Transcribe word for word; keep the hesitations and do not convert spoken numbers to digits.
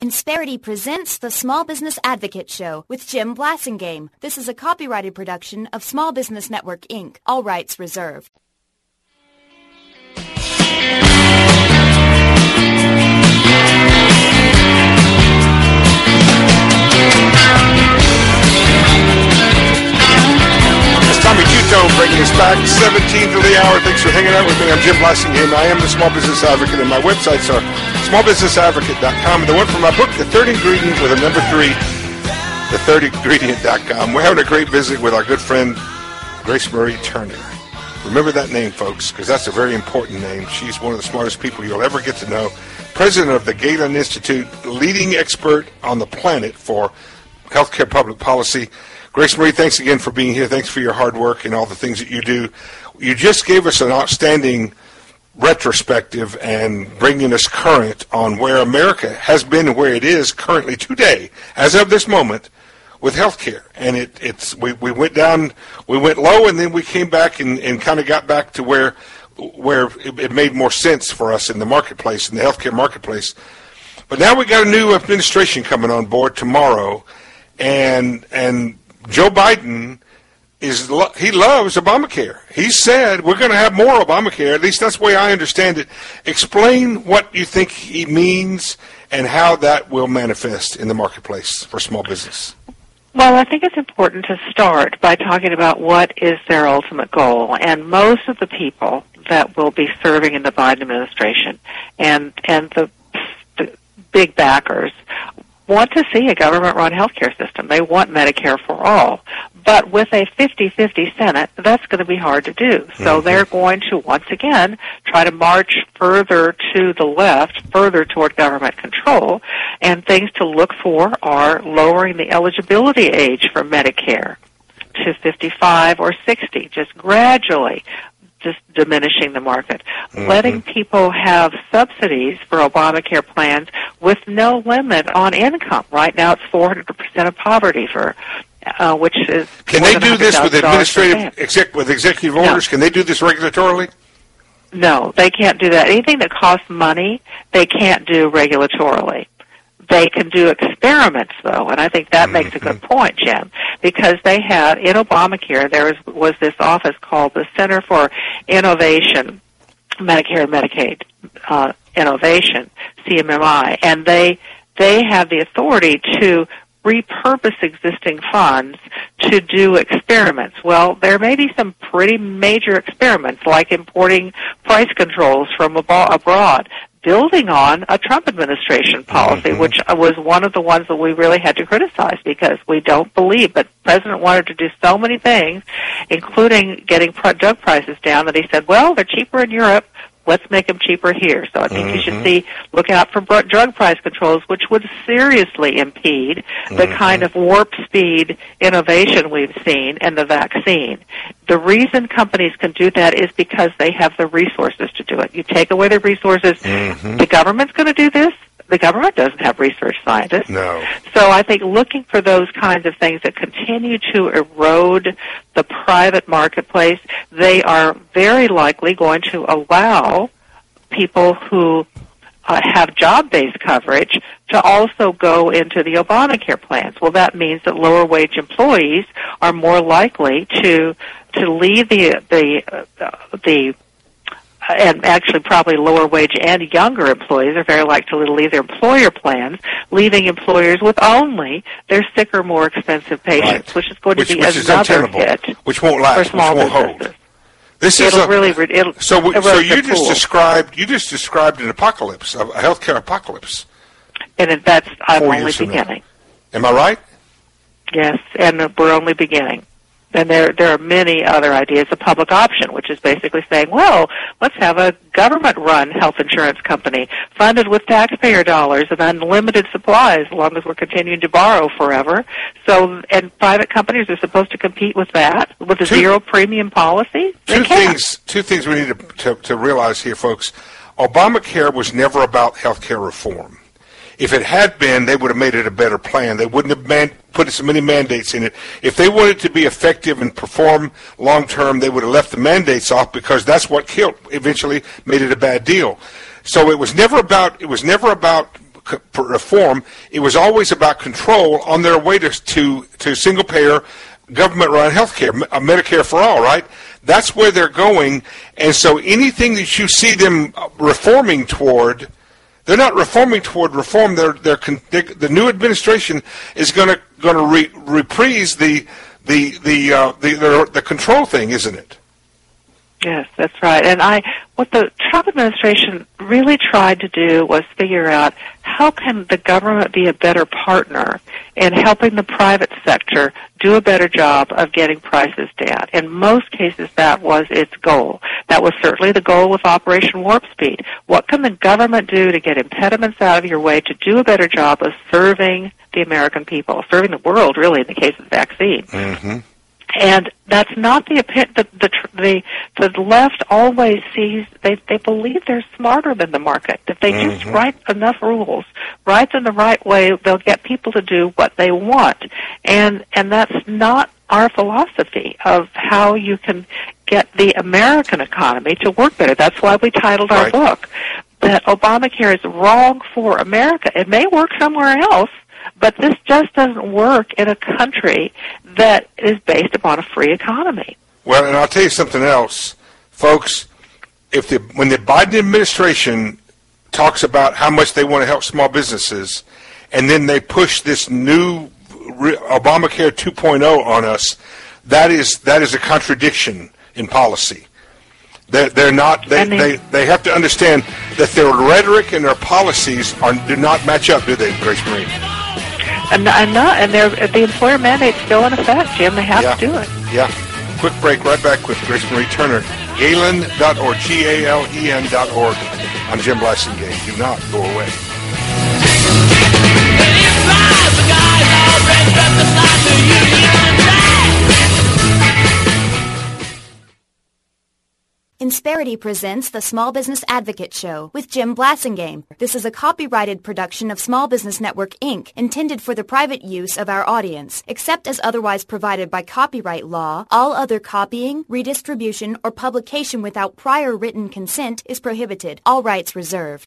Insperity presents the Small Business Advocate Show with Jim Blasingame. This is a copyrighted production of Small Business Network, Incorporated. All rights reserved. Tommy Tutone bringing us back, seventeenth of the hour. Thanks for hanging out with me. I'm Jim Blasingame. I am the Small Business Advocate, and my websites are small business advocate dot com. And the one from my book, The Third Ingredient, with a number three, the third ingredient dot com. We're having a great visit with our good friend, Grace Marie Turner. Remember that name, folks, because that's a very important name. She's one of the smartest people you'll ever get to know. President of the Galen Institute, leading expert on the planet for healthcare public policy. Grace Marie, thanks again for being here. Thanks for your hard work and all the things that you do. You just gave us an outstanding retrospective and bringing us current on where America has been and where it is currently today, as of this moment, with healthcare. And it, it's we, we went down, we went low, and then we came back and, and kind of got back to where where it, it made more sense for us in the marketplace, in the healthcare marketplace. But now we got a new administration coming on board tomorrow, and and. Joe Biden, is he loves Obamacare. He said we're going to have more Obamacare. At least that's the way I understand it. Explain what you think he means and how that will manifest in the marketplace for small business. Well, I think it's important to start by talking about what is their ultimate goal. And most of the people that will be serving in the Biden administration and, and the, the big backers want to see a government-run healthcare system. They want Medicare for all. But with a fifty-fifty Senate, that's going to be hard to do. So mm-hmm. they're going to, once again, try to march further to the left, further toward government control. And things to look for are lowering the eligibility age for Medicare to fifty-five or sixty, just gradually just diminishing the market, mm-hmm. letting people have subsidies for Obamacare plans with no limit on income. Right now it's four hundred percent of poverty, for uh, which is Can they do this with administrative, exec, with executive orders? No. Can they do this regulatorily? No, they can't do that. Anything that costs money, they can't do regulatorily. They can do experiments, though, and I think that mm-hmm. makes a good point, Jim, because they had, in Obamacare, there was, was this office called the Center for Innovation, Medicare and Medicaid uh, Innovation, C M M I, and they they have the authority to repurpose existing funds to do experiments. Well, there may be some pretty major experiments, like importing price controls from abroad, building on a Trump administration policy, mm-hmm. which was one of the ones that we really had to criticize because we don't believe. But the president wanted to do so many things, including getting drug prices down, that he said, well, they're cheaper in Europe. Let's make them cheaper here. So I think mm-hmm. you should see, look out for drug price controls, which would seriously impede the mm-hmm. kind of warp speed innovation we've seen in the vaccine. The reason companies can do that is because they have the resources to do it. You take away the resources, mm-hmm. the government's going to do this. The government doesn't have research scientists. No. So I think looking for those kinds of things that continue to erode the private marketplace, they are very likely going to allow people who uh, have job-based coverage to also go into the Obamacare plans. Well, that means that lower-wage employees are more likely to to leave the the uh, the and actually probably lower wage and younger employees are very likely to leave their employer plans, leaving employers with only their sicker, more expensive patients, right. which is going which, to be which another hit which won't last, for small which won't businesses. Hold. This it'll is a, really it'll so. We, so you just pool. described you just described an apocalypse, a healthcare apocalypse, and that's I'm Four only beginning. Am I right? Yes, and we're only beginning. And there there are many other ideas. A public option, which is basically saying, well, let's have a government-run health insurance company funded with taxpayer dollars and unlimited supplies as long as we're continuing to borrow forever. So, and private companies are supposed to compete with that, with a two, zero premium policy? They two can't. things Two things we need to, to, to realize here, folks. Obamacare was never about health care reform. If it had been, they would have made it a better plan. They wouldn't have man- put so many mandates in it. If they wanted to be effective and perform long-term, they would have left the mandates off because that's what killed, eventually made it a bad deal. So it was never about, it was never about reform, it was always about control on their way to to, to single-payer, government-run health care, Medicare for all, right? That's where they're going, and so anything that you see them reforming toward, they're not reforming toward reform. They're, they're, they, the new administration is going to going to re, reprise the the the, uh, the the the control thing, isn't it? Yes, that's right. And I, what the Trump administration really tried to do was figure out how can the government be a better partner in helping the private sector do a better job of getting prices down. In most cases, that was its goal. That was certainly the goal with Operation Warp Speed. What can the government do to get impediments out of your way to do a better job of serving the American people, serving the world, really, in the case of the vaccine? Mm-hmm. And that's not the the the the, the left always sees they they believe they're smarter than the market. If they mm-hmm. just write enough rules, write them the right way, they'll get people to do what they want. And and that's not our philosophy of how you can get the American economy to work better. That's why we titled our right. book that Obamacare is wrong for America. It may work somewhere else, but this just doesn't work in a country that is based upon a free economy. Well, and I'll tell you something else, folks. If the when the Biden administration talks about how much they want to help small businesses, and then they push this new Obamacare two point oh on us, that is that is a contradiction in policy. They're, they're not. They, they they have to understand that their rhetoric and their policies are do not match up, do they, Grace Marie? And, and not, and the employer mandate's still in effect, Jim. They have yeah. to do it. Yeah. Quick break. Right back with Grace Marie Turner. Galen dot org. G A L E N dot org. I'm Jim Blasingame. Do not go away. Insperity presents the Small Business Advocate Show with Jim Blasingame. This is a copyrighted production of Small Business Network, Incorporated, intended for the private use of our audience. Except as otherwise provided by copyright law, all other copying, redistribution, or publication without prior written consent is prohibited. All rights reserved.